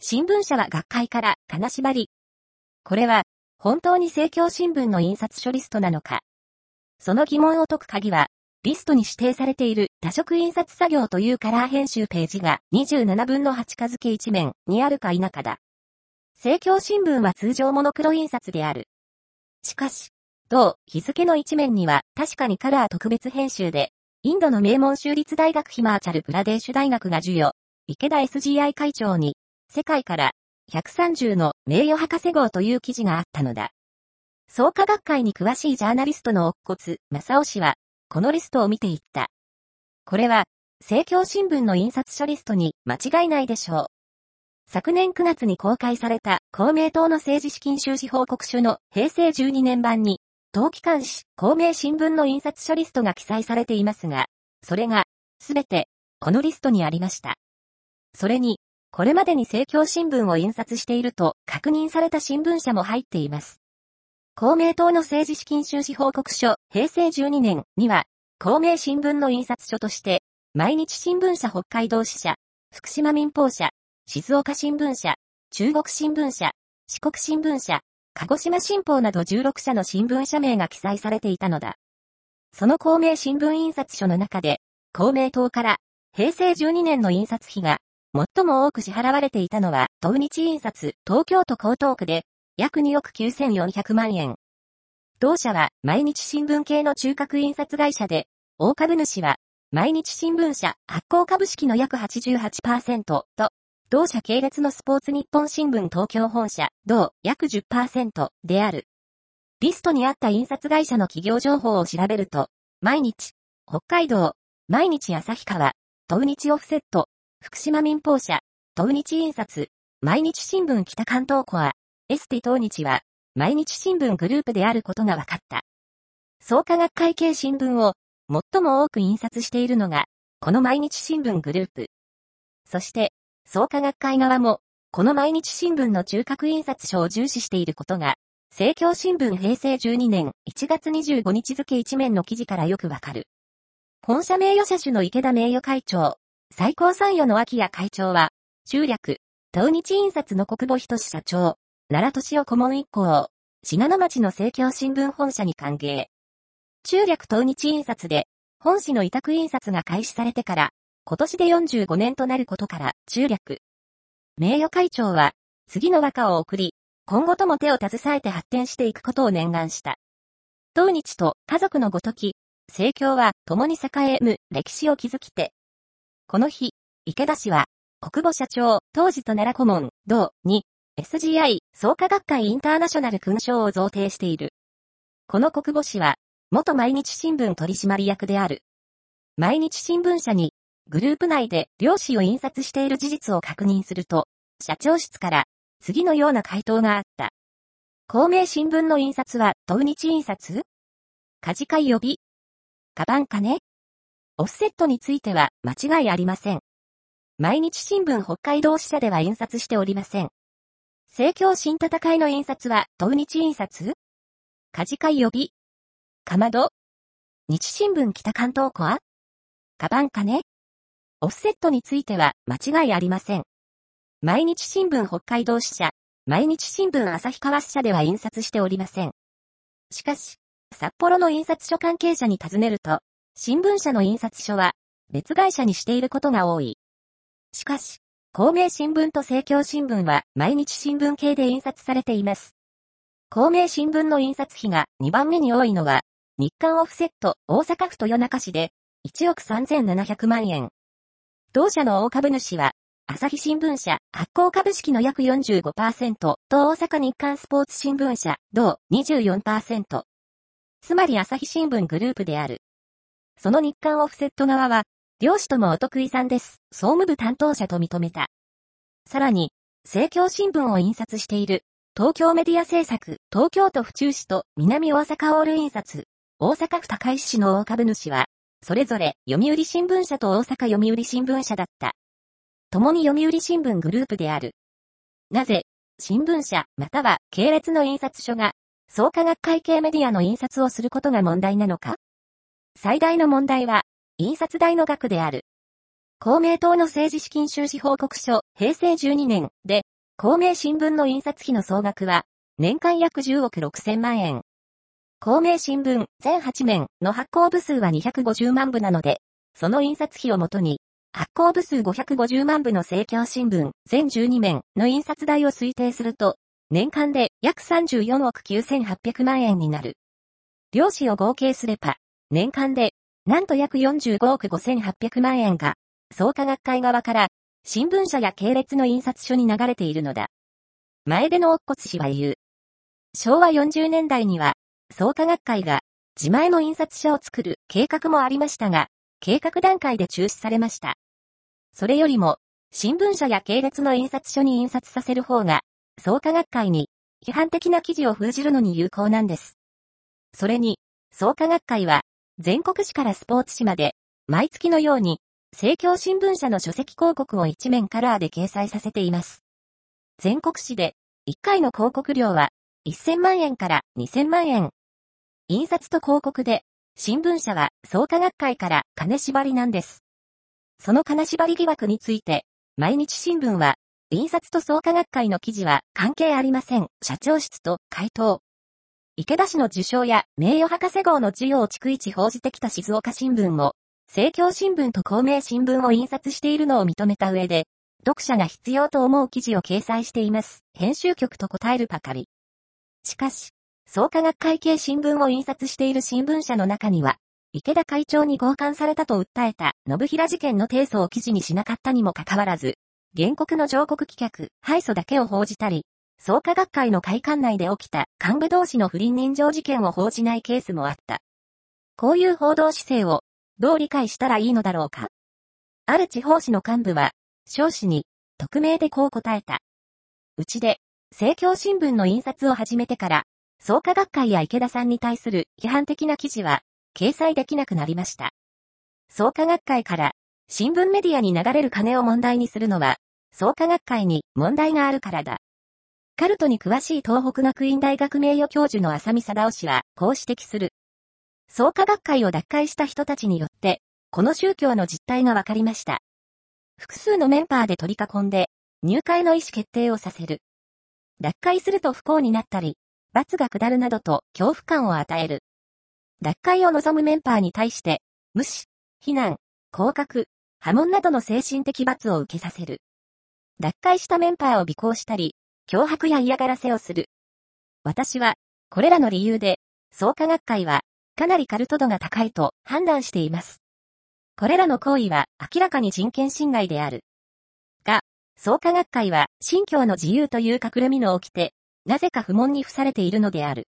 新聞社は学会から金縛り。これは、本当に政教新聞の印刷書リストなのか。その疑問を解く鍵は、リストに指定されている多色印刷作業というカラー編集ページが27分の8日付一面にあるか否かだ。政教新聞は通常モノクロ印刷である。しかし、同日付の一面には確かにカラー特別編集で、インドの名門州立大学ヒマーチャルプラデーシュ大学が授与、池田 SGI 会長に、世界から130の名誉博士号という記事があったのだ。創価学会に詳しいジャーナリストの乙骨正夫氏は、このリストを見ていった。これは、政教新聞の印刷書リストに間違いないでしょう。昨年9月に公開された公明党の政治資金収支報告書の平成12年版に、当機関紙公明新聞の印刷書リストが記載されていますが、それが、すべて、このリストにありました。それに、これまでに政教新聞を印刷していると確認された新聞社も入っています。公明党の政治資金収支報告書平成12年には、公明新聞の印刷所として、毎日新聞社北海道支社、福島民報社、静岡新聞社、中国新聞社、四国新聞社、鹿児島新報など16社の新聞社名が記載されていたのだ。その公明新聞印刷所の中で、公明党から平成12年の印刷費が最も多く支払われていたのは、東日印刷東京都江東区で約2億9400万円。同社は毎日新聞系の中核印刷会社で、大株主は毎日新聞社発行株式の約 88% と、同社系列のスポーツ日本新聞東京本社、同約 10% である。リストにあった印刷会社の企業情報を調べると、毎日、北海道、毎日旭川、東日オフセット、福島民報社、東日印刷、毎日新聞北関東コア、エスティ東日は、毎日新聞グループであることが分かった。創価学会系新聞を、最も多く印刷しているのが、この毎日新聞グループ。そして、創価学会側も、この毎日新聞の中核印刷所を重視していることが、政教新聞平成12年1月25日付一面の記事からよくわかる。本社名誉社主の池田名誉会長、最高参与の秋谷会長は、中略、東日印刷の国保仁社長、奈良俊夫顧問一行、信濃町の政教新聞本社に歓迎。中略東日印刷で、本誌の委託印刷が開始されてから、今年で45年となることから、中略。名誉会長は、次の和歌を送り、今後とも手を携えて発展していくことを念願した。東日と家族のごとき、政教は共に栄えむ歴史を築きて。この日、池田氏は、国保社長、当時と奈良顧問、同に、SGI、創価学会インターナショナル勲章を贈呈している。この国保氏は、元毎日新聞取締役である。毎日新聞社に、グループ内で両紙を印刷している事実を確認すると、社長室から次のような回答があった。公明新聞の印刷は東日印刷？家事会予備？カバンかね？オフセットについては間違いありません。毎日新聞北海道支社では印刷しておりません。政教新戦いの印刷は東日印刷？家事会予備？かまど？日新聞北関東コア？カバンかね？オフセットについては間違いありません。毎日新聞北海道支社、毎日新聞旭川支社では印刷しておりません。しかし、札幌の印刷所関係者に尋ねると、新聞社の印刷所は別会社にしていることが多い。しかし、公明新聞と政教新聞は毎日新聞系で印刷されています。公明新聞の印刷費が2番目に多いのは、日刊オフセット大阪府豊中市で1億3700万円。同社の大株主は、朝日新聞社発行株式の約 45% と大阪日刊スポーツ新聞社同 24%。つまり朝日新聞グループである。その日刊オフセット側は、両氏ともお得意さんです。総務部担当者と認めた。さらに、政教新聞を印刷している、東京メディア制作、東京都府中市と南大阪オール印刷、大阪府高石市の大株主は、それぞれ読売新聞社と大阪読売新聞社だった。共に読売新聞グループである。なぜ、新聞社または系列の印刷所が、創価学会系メディアの印刷をすることが問題なのか？最大の問題は、印刷代の額である。公明党の政治資金収支報告書、平成12年で、 公明新聞の印刷費の総額は、年間約10億6千万円。公明新聞全8面の発行部数は250万部なので、その印刷費をもとに、発行部数550万部の政教新聞全12面の印刷代を推定すると、年間で約34億9800万円になる。両紙を合計すれば、年間で、なんと約45億5800万円が、創価学会側から、新聞社や系列の印刷所に流れているのだ。前出の乙骨氏は言う。昭和40年代には、創価学会が、自前の印刷所を作る計画もありましたが、計画段階で中止されました。それよりも、新聞社や系列の印刷所に印刷させる方が、創価学会に、批判的な記事を封じるのに有効なんです。それに、創価学会は、全国紙からスポーツ紙まで、毎月のように、政教新聞社の書籍広告を一面カラーで掲載させています。全国紙で、1回の広告料は、1000万円から2000万円。印刷と広告で、新聞社は創価学会から金縛りなんです。その金縛り疑惑について、毎日新聞は、印刷と創価学会の記事は関係ありません。社長室と回答。池田氏の受賞や名誉博士号の授与を逐一報じてきた静岡新聞も、政教新聞と公明新聞を印刷しているのを認めた上で、読者が必要と思う記事を掲載しています。編集局と答えるばかり。しかし、創価学会系新聞を印刷している新聞社の中には、池田会長に強姦されたと訴えた信平事件の提訴を記事にしなかったにもかかわらず、原告の上告棄却、敗訴だけを報じたり、創価学会の会館内で起きた幹部同士の不倫人情事件を報じないケースもあった。こういう報道姿勢をどう理解したらいいのだろうか。ある地方紙の幹部は、彰子に匿名でこう答えた。うちで、政教新聞の印刷を始めてから、創価学会や池田さんに対する批判的な記事は、掲載できなくなりました。創価学会から、新聞メディアに流れる金を問題にするのは、創価学会に問題があるからだ。カルトに詳しい東北学院大学名誉教授の浅見貞夫氏は、こう指摘する。創価学会を脱会した人たちによって、この宗教の実態がわかりました。複数のメンバーで取り囲んで、入会の意思決定をさせる。脱会すると不幸になったり、罰が下るなどと恐怖感を与える。脱会を望むメンバーに対して、無視、非難、降格、破門などの精神的罰を受けさせる。脱会したメンバーを尾行したり、脅迫や嫌がらせをする。私は、これらの理由で、創価学会は、かなりカルト度が高いと判断しています。これらの行為は明らかに人権侵害である。が、創価学会は信教の自由という隠れ蓑を着て、なぜか不問に付されているのである。